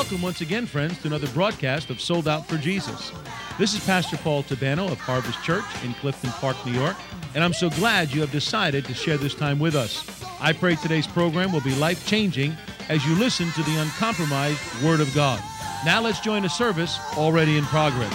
Welcome once again, friends, to another broadcast of Sold Out for Jesus. This is Pastor Paul Tabano of Harvest Church in Clifton Park, New York, and I'm so glad you have decided to share this time with us. I pray today's program will be life-changing as you listen to the uncompromised Word of God. Now let's join a service already in progress.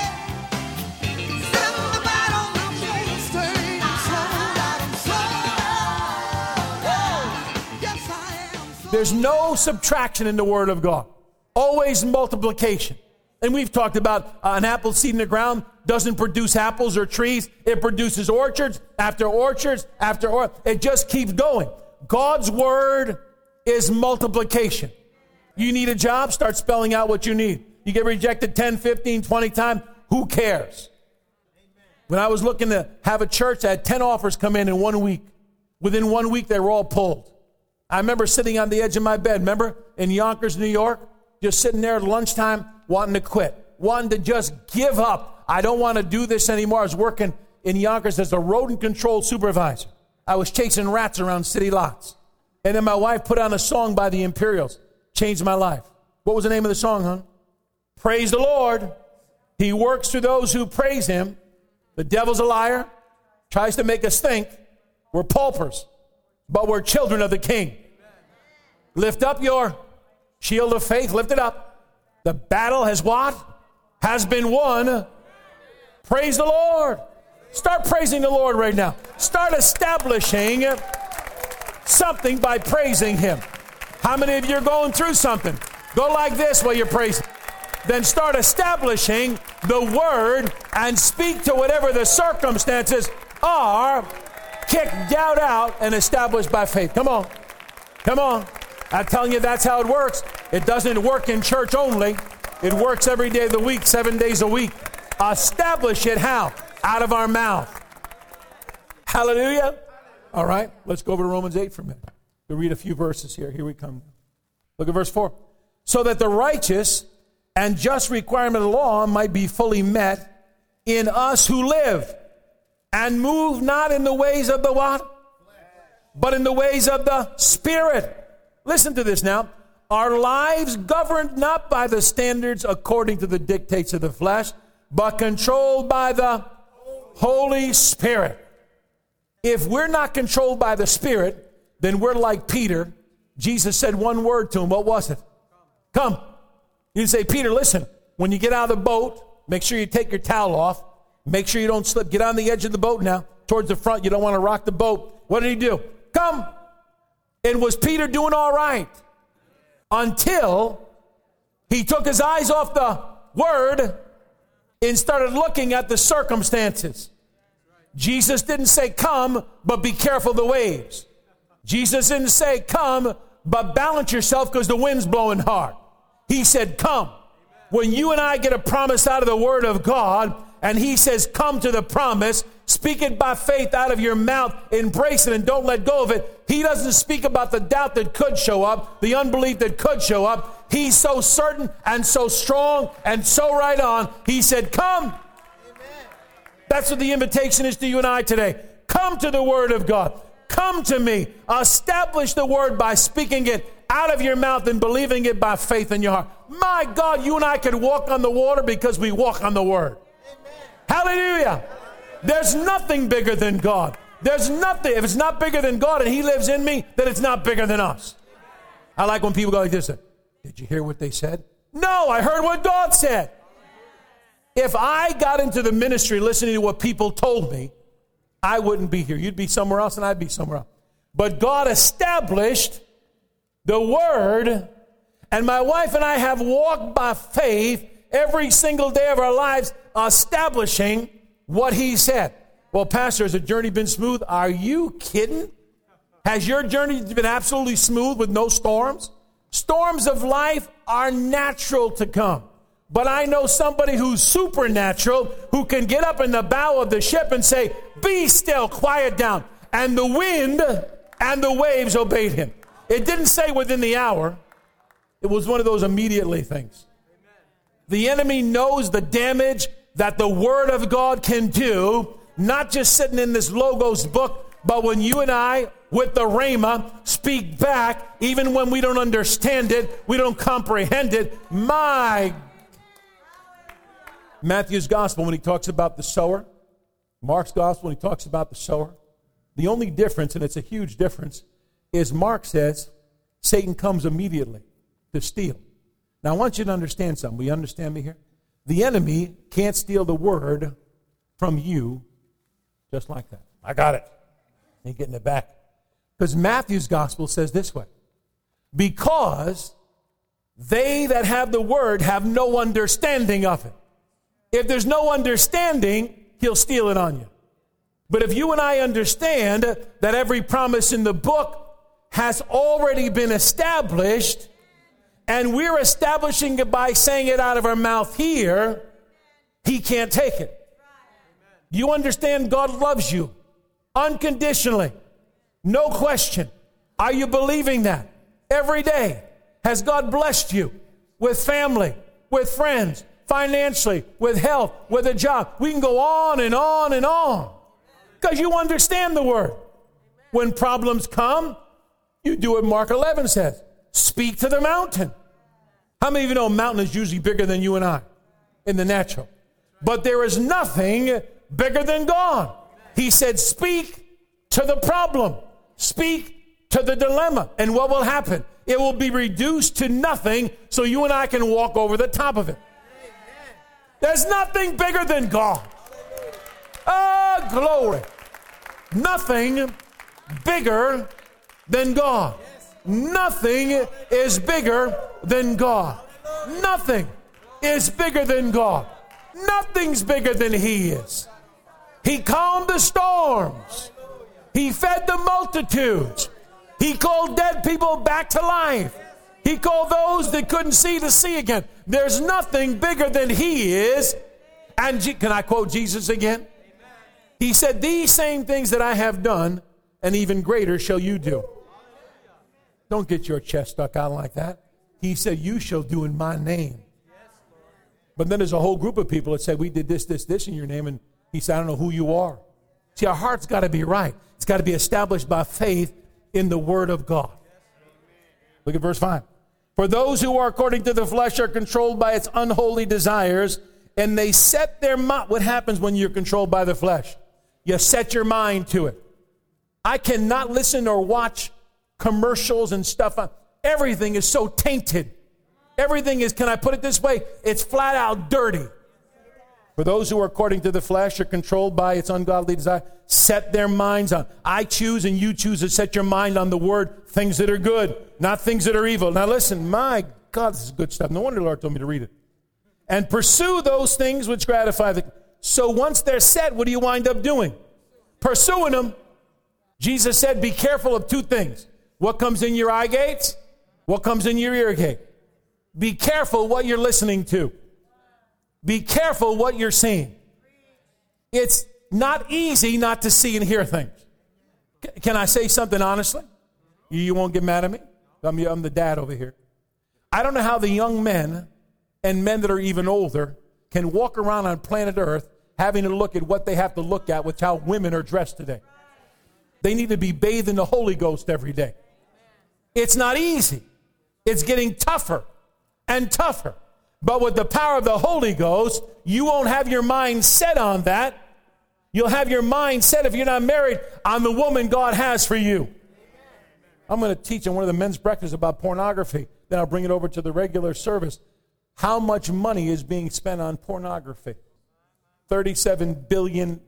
There's no subtraction in the Word of God. Always multiplication. And we've talked about an apple seed in the ground doesn't produce apples or trees. It produces orchards after orchards after orchards. It just keeps going. God's Word is multiplication. You need a job? Start spelling out what you need. You get rejected 10, 15, 20 times. Who cares? When I was looking to have a church, I had 10 offers come in 1 week. Within 1 week, they were all pulled. I remember sitting on the edge of my bed, remember, in Yonkers, New York, just sitting there at lunchtime, wanting to quit, wanting to just give up. I don't want to do this anymore. I was working in Yonkers as a rodent control supervisor. I was chasing rats around city lots. And then my wife put on a song by the Imperials, changed my life. What was the name of the song, hon? Praise the Lord. He works through those who praise him. The devil's a liar, tries to make us think we're paupers, but we're children of the King. Lift up your shield of faith. Lift it up. The battle has what? Has been won. Praise the Lord. Start praising the Lord right now. Start establishing something by praising him. How many of you are going through something? Go like this while you're praising. Then start establishing the Word and speak to whatever the circumstances are. Kick doubt out and established by faith. Come on. Come on. I'm telling you, that's how it works. It doesn't work in church only. It works every day of the week, 7 days a week. Establish it how? Out of our mouth. Hallelujah. All right, let's go over to Romans 8 for a minute. We'll read a few verses here. Here we come. Look at verse 4. So that the righteous and just requirement of the law might be fully met in us who live and move not in the ways of the what? But in the ways of the Spirit. Listen to this now. Our lives governed not by the standards according to the dictates of the flesh, but controlled by the Holy Spirit. If we're not controlled by the Spirit, then we're like Peter. Jesus said one word to him. What was it? Come. You say, Peter, listen, when you get out of the boat, make sure you take your towel off. Make sure you don't slip. Get on the edge of the boat now, towards the front. You don't want to rock the boat. What did he do? Come. And was Peter doing all right? Until he took his eyes off the Word and started looking at the circumstances. Jesus didn't say, come, but be careful of the waves. Jesus didn't say, come, but balance yourself because the wind's blowing hard. He said, come. When you and I get a promise out of the Word of God, and he says, come to the promise, speak it by faith out of your mouth, embrace it and don't let go of it. He doesn't speak about the doubt that could show up, the unbelief that could show up. He's so certain and so strong and so right on. He said, come. Amen. That's what the invitation is to you and I today. Come to the Word of God. Come to me. Establish the Word by speaking it out of your mouth and believing it by faith in your heart. My God, you and I could walk on the water because we walk on the Word. Hallelujah. There's nothing bigger than God. There's nothing. If it's not bigger than God and he lives in me, then it's not bigger than us. I like when people go like this. Did you hear what they said? No, I heard what God said. If I got into the ministry listening to what people told me, I wouldn't be here. You'd be somewhere else and I'd be somewhere else. But God established the Word, and my wife and I have walked by faith every single day of our lives, establishing what he said. Well, Pastor, has the journey been smooth? Are you kidding? Has your journey been absolutely smooth with no storms? Storms of life are natural to come. But I know somebody who's supernatural, who can get up in the bow of the ship and say, be still, quiet down. And the wind and the waves obeyed him. It didn't say within the hour. It was one of those immediately things. The enemy knows the damage that the Word of God can do, not just sitting in this Logos book, but when you and I with the rhema, speak back, even when we don't understand it, we don't comprehend it. Matthew's gospel, when he talks about the sower, Mark's gospel, when he talks about the sower, the only difference, and it's a huge difference, is Mark says Satan comes immediately to steal. Now, I want you to understand something. Will you understand me here? The enemy can't steal the word from you just like that. I got it. Ain't getting it back. Because Matthew's gospel says this way. Because they that have the word have no understanding of it. If there's no understanding, he'll steal it on you. But if you and I understand that every promise in the book has already been established, and we're establishing it by saying it out of our mouth here, he can't take it. You understand God loves you unconditionally. No question. Are you believing that? Every day. Has God blessed you with family, with friends, financially, with health, with a job? We can go on and on and on. Because you understand the word. When problems come, you do what Mark 11 says. Speak to the mountain. How many of you know a mountain is usually bigger than you and I in the natural? But there is nothing bigger than God. He said, speak to the problem. Speak to the dilemma. And what will happen? It will be reduced to nothing so you and I can walk over the top of it. There's nothing bigger than God. Oh, glory. Nothing bigger than God. Nothing is bigger than God. Nothing is bigger than God. Nothing's bigger than He is. He calmed the storms. He fed the multitudes. He called dead people back to life. He called those that couldn't see to see again. There's nothing bigger than He is. And can I quote Jesus again? He said, these same things that I have done, and even greater shall you do. Don't get your chest stuck out like that. He said, you shall do in my name. But then there's a whole group of people that said, we did this in your name. And he said, I don't know who you are. See, our heart's got to be right. It's got to be established by faith in the Word of God. Look at verse 5. For those who are according to the flesh are controlled by its unholy desires, and they set their mind. What happens when you're controlled by the flesh? You set your mind to it. I cannot listen or watch commercials and stuff. Everything is so tainted. Everything is, can I put it this way? It's flat out dirty. For those who are according to the flesh are controlled by its ungodly desire, set their minds on. I choose and you choose to set your mind on the word, things that are good, not things that are evil. Now listen, my God, this is good stuff. No wonder the Lord told me to read it. And pursue those things which gratify the... So once they're set, what do you wind up doing? Pursuing them. Jesus said, be careful of two things. What comes in your eye gates? What comes in your ear gate? Be careful what you're listening to. Be careful what you're seeing. It's not easy not to see and hear things. Can I say something honestly? You won't get mad at me? I'm the dad over here. I don't know how the young men and men that are even older can walk around on planet Earth having to look at what they have to look at with how women are dressed today. They need to be bathed in the Holy Ghost every day. It's not easy. It's getting tougher and tougher. But with the power of the Holy Ghost, you won't have your mind set on that. You'll have your mind set, if you're not married, on the woman God has for you. I'm going to teach on one of the men's breakfasts about pornography. Then I'll bring it over to the regular service. How much money is being spent on pornography? $37 billion.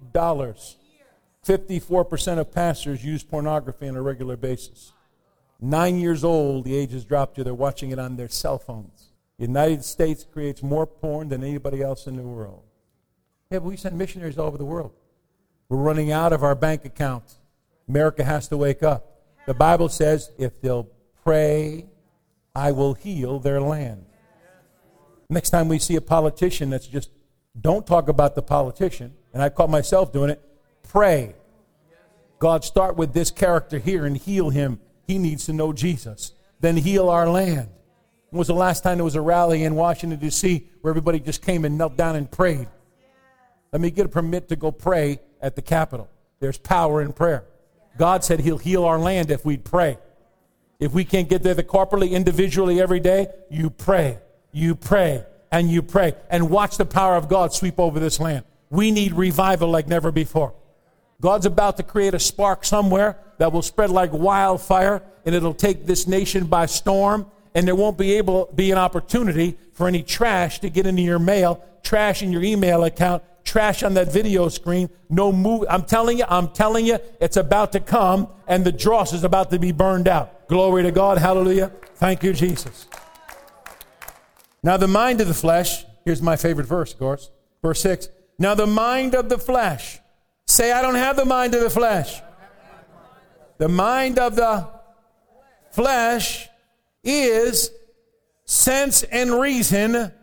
54% of pastors use pornography on a regular basis. 9 years old, the age has dropped to they're watching it on their cell phones. The United States creates more porn than anybody else in the world. Yeah, but we send missionaries all over the world. We're running out of our bank accounts. America has to wake up. The Bible says, if they'll pray, I will heal their land. Next time we see a politician that's just, don't talk about the politician, and I caught myself doing it, pray. God, start with this character here and heal him. He needs to know Jesus. Then heal our land. When was the last time there was a rally in Washington, D.C. where everybody just came and knelt down and prayed? Let me get a permit to go pray at the Capitol. There's power in prayer. God said he'll heal our land if we pray. If we can't get there corporately, individually, every day, you pray, and you pray. And watch the power of God sweep over this land. We need revival like never before. God's about to create a spark somewhere that will spread like wildfire, and it'll take this nation by storm, and there won't be an opportunity for any trash to get into your mail, trash in your email account, trash on that video screen. No move. I'm telling you, it's about to come, and the dross is about to be burned out. Glory to God. Hallelujah. Thank you, Jesus. Now the mind of the flesh, here's my favorite verse, of course. Verse 6. Now the mind of the flesh. Say, I don't have the mind of the flesh. The mind of the flesh is sense and reason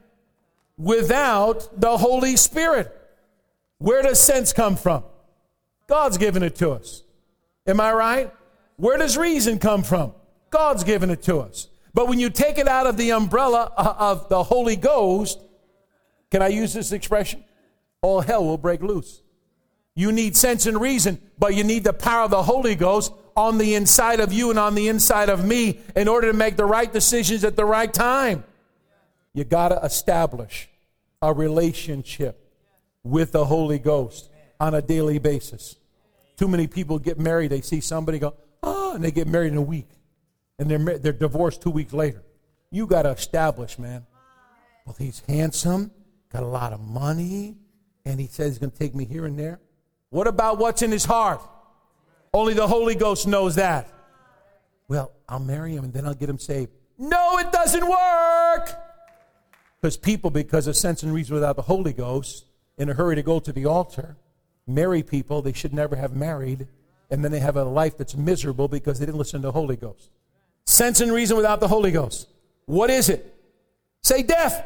without the Holy Spirit. Where does sense come from? God's given it to us. Am I right? Where does reason come from? God's given it to us. But when you take it out of the umbrella of the Holy Ghost, can I use this expression? All hell will break loose. You need sense and reason, but you need the power of the Holy Ghost on the inside of you and on the inside of me in order to make the right decisions at the right time. You got to establish a relationship with the Holy Ghost on a daily basis. Too many people get married, they see somebody go, and they get married in a week. And they're divorced 2 weeks later. You got to establish, man. Well, he's handsome, got a lot of money, and he says he's going to take me here and there. What about what's in his heart? Only the Holy Ghost knows that. Well, I'll marry him and then I'll get him saved. No, it doesn't work. Because people, because of sense and reason without the Holy Ghost, in a hurry to go to the altar, marry people they should never have married, and then they have a life that's miserable because they didn't listen to the Holy Ghost. Sense and reason without the Holy Ghost. What is it? Say death.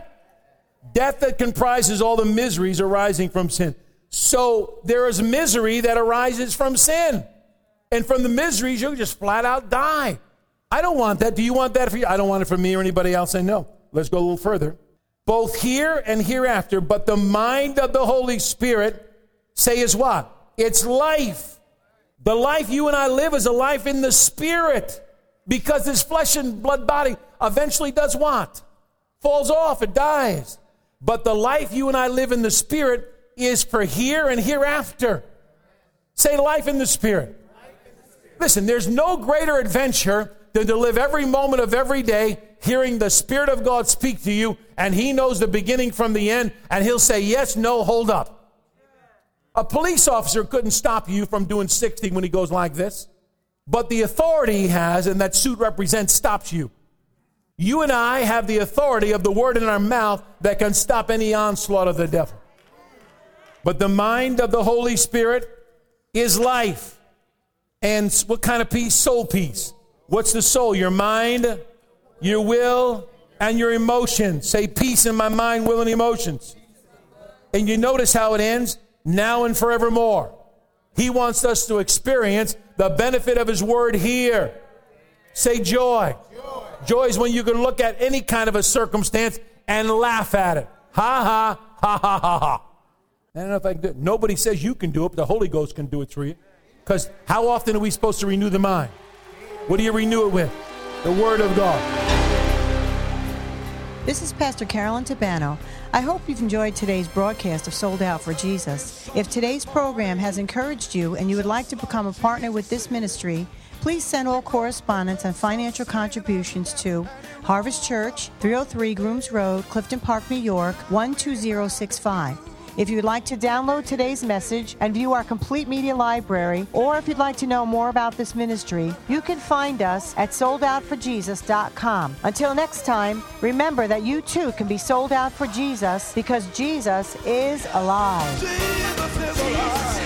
Death that comprises all the miseries arising from sin. So there is misery that arises from sin. And from the miseries, you'll just flat out die. I don't want that. Do you want that for you? I don't want it for me or anybody else I know. Let's go a little further. Both here and hereafter, but the mind of the Holy Spirit, say is what? It's life. The life you and I live is a life in the Spirit. Because this flesh and blood body eventually does what? Falls off, it dies. But the life you and I live in the Spirit is for here and hereafter. Say life in the Spirit. Listen, there's no greater adventure than to live every moment of every day hearing the Spirit of God speak to you, and He knows the beginning from the end, and He'll say, yes, no, hold up. A police officer couldn't stop you from doing 60 when he goes like this, but the authority he has, and that suit represents, stops you. You and I have the authority of the word in our mouth that can stop any onslaught of the devil. But the mind of the Holy Spirit is life. And what kind of peace? Soul peace. What's the soul? Your mind, your will, and your emotions. Say peace in my mind, will, and emotions. And you notice how it ends? Now and forevermore. He wants us to experience the benefit of His word here. Say joy. Joy is when you can look at any kind of a circumstance and laugh at it. Ha, ha, ha, ha, ha, ha. I don't know if I can do it. Nobody says you can do it, but the Holy Ghost can do it through you. Because how often are we supposed to renew the mind? What do you renew it with? The Word of God. This is Pastor Carolyn Tabano. I hope you've enjoyed today's broadcast of Sold Out for Jesus. If today's program has encouraged you and you would like to become a partner with this ministry, please send all correspondence and financial contributions to Harvest Church, 303 Grooms Road, Clifton Park, New York, 12065. If you'd like to download today's message and view our complete media library, or if you'd like to know more about this ministry, you can find us at soldoutforjesus.com. Until next time, remember that you too can be sold out for Jesus because Jesus is alive. Jesus is alive.